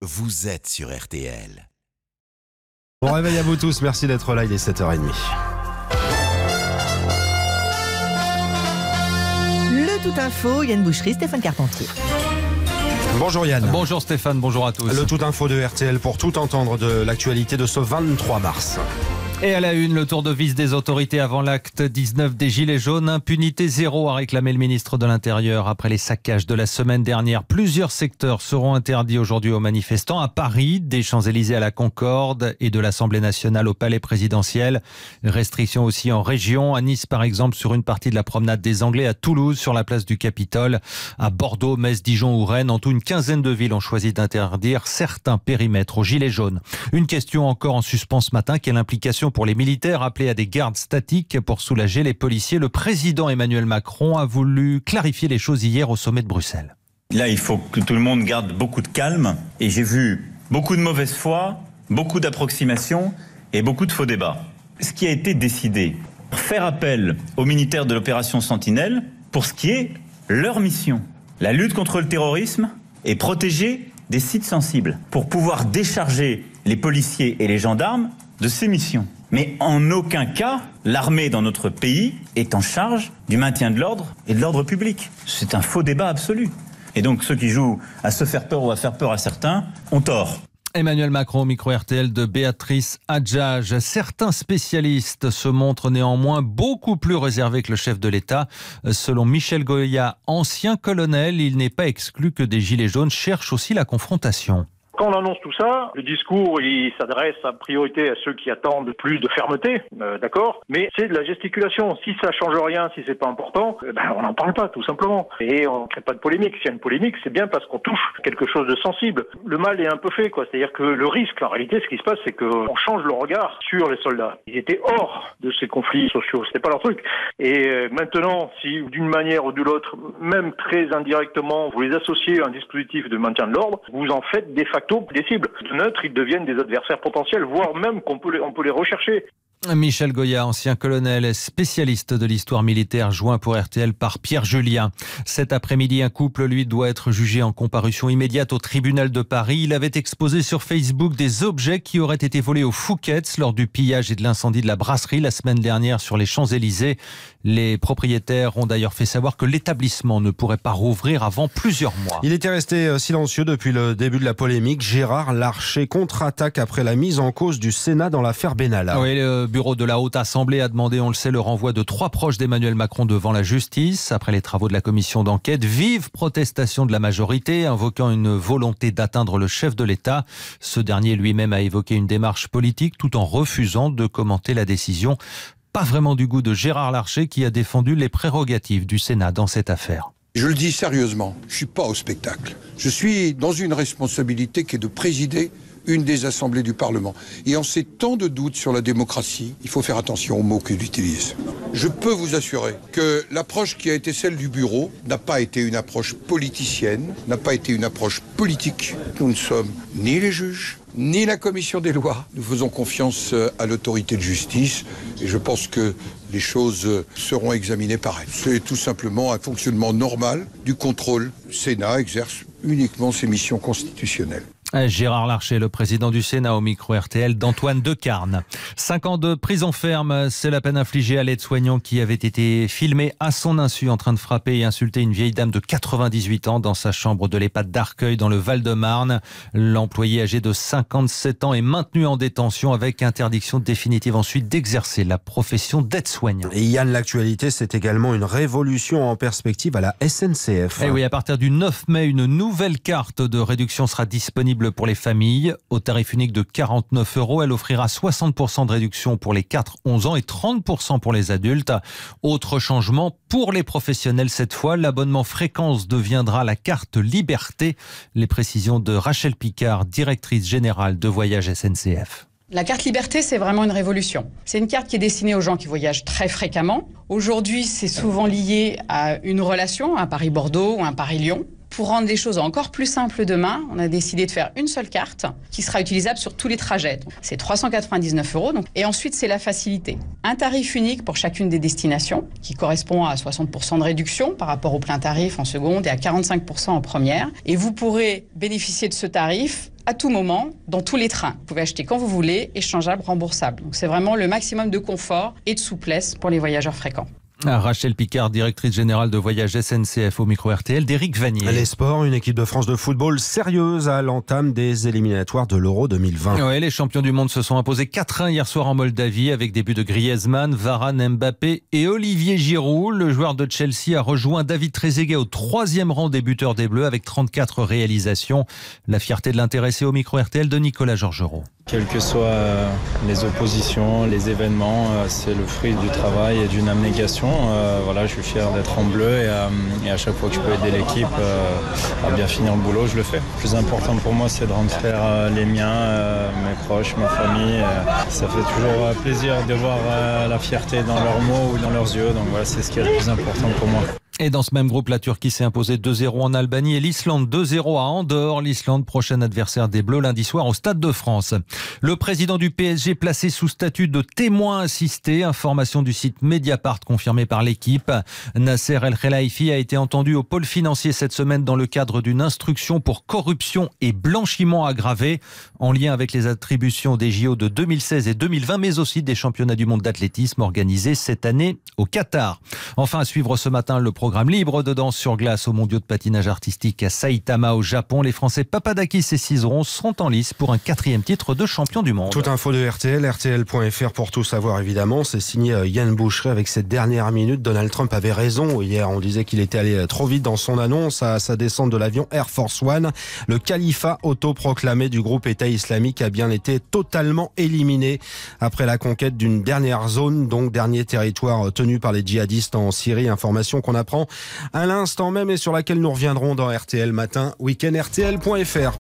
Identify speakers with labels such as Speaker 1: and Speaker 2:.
Speaker 1: vous êtes sur RTL.
Speaker 2: Bon réveil à vous tous, merci d'être là, il est 7h30.
Speaker 3: Le Tout Info, Yann Boucherie, Stéphane Carpentier.
Speaker 2: Bonjour Yann.
Speaker 4: Bonjour Stéphane, bonjour à tous.
Speaker 2: Le Tout Info de RTL pour tout entendre de l'actualité de ce 23 mars.
Speaker 4: Et à la une, le tour de vis des autorités avant l'acte 19 des Gilets jaunes. Impunité zéro, a réclamé le ministre de l'Intérieur après les saccages de la semaine dernière. Plusieurs secteurs seront interdits aujourd'hui aux manifestants. À Paris, des Champs-Élysées à la Concorde et de l'Assemblée nationale au Palais présidentiel. Restrictions aussi en région. À Nice, par exemple, sur une partie de la promenade des Anglais. À Toulouse, sur la place du Capitole. À Bordeaux, Metz, Dijon ou Rennes. En tout, une quinzaine de villes ont choisi d'interdire certains périmètres aux Gilets jaunes. Une question encore en suspens ce matin. Quelle implication pour les militaires appelés à des gardes statiques pour soulager les policiers? Le président Emmanuel Macron a voulu clarifier les choses hier au sommet de Bruxelles.
Speaker 5: Là, il faut que tout le monde garde beaucoup de calme. Et j'ai vu beaucoup de mauvaise foi, beaucoup d'approximations et beaucoup de faux débats. Ce qui a été décidé, faire appel aux militaires de l'opération Sentinelle pour ce qui est leur mission. La lutte contre le terrorisme et protéger des sites sensibles pour pouvoir décharger les policiers et les gendarmes de ces missions. Mais en aucun cas, l'armée dans notre pays est en charge du maintien de l'ordre et de l'ordre public. C'est un faux débat absolu. Et donc ceux qui jouent à se faire peur ou à faire peur à certains ont tort.
Speaker 4: Emmanuel Macron au micro RTL de Béatrice Adjage. Certains spécialistes se montrent néanmoins beaucoup plus réservés que le chef de l'État. Selon Michel Goya, ancien colonel, il n'est pas exclu que des gilets jaunes cherchent aussi la confrontation.
Speaker 6: Quand on annonce tout ça, le discours, il s'adresse en priorité à ceux qui attendent plus de fermeté, d'accord. Mais c'est de la gesticulation. Si ça change rien, si c'est pas important, on n'en parle pas, tout simplement. Et on ne crée pas de polémique. S'il y a une polémique, c'est bien parce qu'on touche quelque chose de sensible. Le mal est un peu fait, quoi. C'est-à-dire que le risque, en réalité, ce qui se passe, c'est qu'on change le regard sur les soldats. Ils étaient hors de ces conflits sociaux. C'était pas leur truc. Et maintenant, si d'une manière ou de l'autre, même très indirectement, vous les associez à un dispositif de maintien de l'ordre, vous en faites de facto des cibles. De neutres, ils deviennent des adversaires potentiels, voire même on peut les rechercher.
Speaker 4: Michel Goya, ancien colonel, spécialiste de l'histoire militaire, joint pour RTL par Pierre Julien. Cet après-midi, un couple, lui, doit être jugé en comparution immédiate au tribunal de Paris. Il avait exposé sur Facebook des objets qui auraient été volés aux Fouquet's lors du pillage et de l'incendie de la brasserie la semaine dernière sur les Champs-Élysées. Les propriétaires ont d'ailleurs fait savoir que l'établissement ne pourrait pas rouvrir avant plusieurs mois.
Speaker 2: Il était resté silencieux depuis le début de la polémique. Gérard Larcher contre-attaque après la mise en cause du Sénat dans l'affaire Benalla.
Speaker 4: Oui, le bureau de la Haute Assemblée a demandé, on le sait, le renvoi de 3 proches d'Emmanuel Macron devant la justice. Après les travaux de la commission d'enquête, vive protestation de la majorité, invoquant une volonté d'atteindre le chef de l'État. Ce dernier lui-même a évoqué une démarche politique tout en refusant de commenter la décision. Pas vraiment du goût de Gérard Larcher qui a défendu les prérogatives du Sénat dans cette affaire.
Speaker 7: Je le dis sérieusement, je ne suis pas au spectacle. Je suis dans une responsabilité qui est de présider une des assemblées du Parlement. Et en ces temps de doute sur la démocratie, il faut faire attention aux mots qu'il utilise. Je peux vous assurer que l'approche qui a été celle du bureau n'a pas été une approche politicienne, n'a pas été une approche politique. Nous ne sommes ni les juges, ni la commission des lois. Nous faisons confiance à l'autorité de justice et je pense que les choses seront examinées par elle. C'est tout simplement un fonctionnement normal du contrôle. Le Sénat exerce uniquement ses missions constitutionnelles.
Speaker 4: Gérard Larcher, le président du Sénat au micro RTL d'Antoine Decarne. 5 ans de prison ferme, c'est la peine infligée à l'aide-soignant qui avait été filmé à son insu en train de frapper et insulter une vieille dame de 98 ans dans sa chambre de l'EHPAD d'Arcueil dans le Val-de-Marne. L'employé âgé de 57 ans est maintenu en détention avec interdiction définitive ensuite d'exercer la profession d'aide-soignant.
Speaker 2: Et Yann, l'actualité, c'est également une révolution en perspective à la SNCF.
Speaker 4: Et oui, à partir du 9 mai, une nouvelle carte de réduction sera disponible pour les familles. Au tarif unique de 49 €, elle offrira 60% de réduction pour les 4-11 ans et 30% pour les adultes. Autre changement pour les professionnels cette fois, l'abonnement fréquence deviendra la carte Liberté. Les précisions de Rachel Picard, directrice générale de Voyage SNCF.
Speaker 8: La carte Liberté, c'est vraiment une révolution. C'est une carte qui est destinée aux gens qui voyagent très fréquemment. Aujourd'hui, c'est souvent lié à une relation, un Paris-Bordeaux ou un Paris-Lyon. Pour rendre les choses encore plus simples demain, on a décidé de faire une seule carte qui sera utilisable sur tous les trajets. C'est 399 €. Et ensuite, c'est la facilité. Un tarif unique pour chacune des destinations qui correspond à 60% de réduction par rapport au plein tarif en seconde et à 45% en première. Et vous pourrez bénéficier de ce tarif à tout moment, dans tous les trains. Vous pouvez acheter quand vous voulez, échangeable, remboursable. Donc c'est vraiment le maximum de confort et de souplesse pour les voyageurs fréquents.
Speaker 4: Rachel Picard, directrice générale de voyage SNCF au micro RTL d'Éric Vanier.
Speaker 2: Les sports, une équipe de France de football sérieuse à l'entame des éliminatoires de l'Euro 2020.
Speaker 4: Ouais, les champions du monde se sont imposés 4-1 hier soir en Moldavie avec des buts de Griezmann, Varane, Mbappé et Olivier Giroud. Le joueur de Chelsea a rejoint David Trezeguet au 3e rang des buteurs des Bleus avec 34 réalisations. La fierté de l'intéressé au micro RTL de Nicolas Georgerot.
Speaker 9: Quelles que soient les oppositions, les événements, c'est le fruit du travail et d'une abnégation. Voilà, je suis fier d'être en bleu et à chaque fois que je peux aider l'équipe à bien finir le boulot, je le fais. Le plus important pour moi, c'est de rendre fiers les miens, mes proches, ma famille. Ça fait toujours plaisir de voir la fierté dans leurs mots ou dans leurs yeux. Donc voilà, c'est ce qui est le plus important pour moi.
Speaker 4: Et dans ce même groupe, la Turquie s'est imposée 2-0 en Albanie et l'Islande 2-0 à Andorre. L'Islande, prochain adversaire des Bleus lundi soir au Stade de France. Le président du PSG placé sous statut de témoin assisté. Information du site Mediapart confirmée par l'équipe. Nasser El Khelaifi a été entendu au pôle financier cette semaine dans le cadre d'une instruction pour corruption et blanchiment aggravé en lien avec les attributions des JO de 2016 et 2020, mais aussi des championnats du monde d'athlétisme organisés cette année au Qatar. Enfin, à suivre ce matin le programme libre de danse sur glace aux mondiaux de patinage artistique à Saitama au Japon. Les Français Papadakis et Cizeron seront en lice pour un 4e titre de champion du monde.
Speaker 2: Toute info de RTL, rtl.fr pour tout savoir évidemment. C'est signé Yann Boucheret avec cette dernière minute. Donald Trump avait raison. Hier, on disait qu'il était allé trop vite dans son annonce à sa descente de l'avion Air Force One. Le califat autoproclamé du groupe État islamique a bien été totalement éliminé après la conquête d'une dernière zone, donc dernier territoire tenu par les djihadistes en Syrie. Information qu'on apprend à l'instant même et sur laquelle nous reviendrons dans RTL Matin, week-end RTL.fr.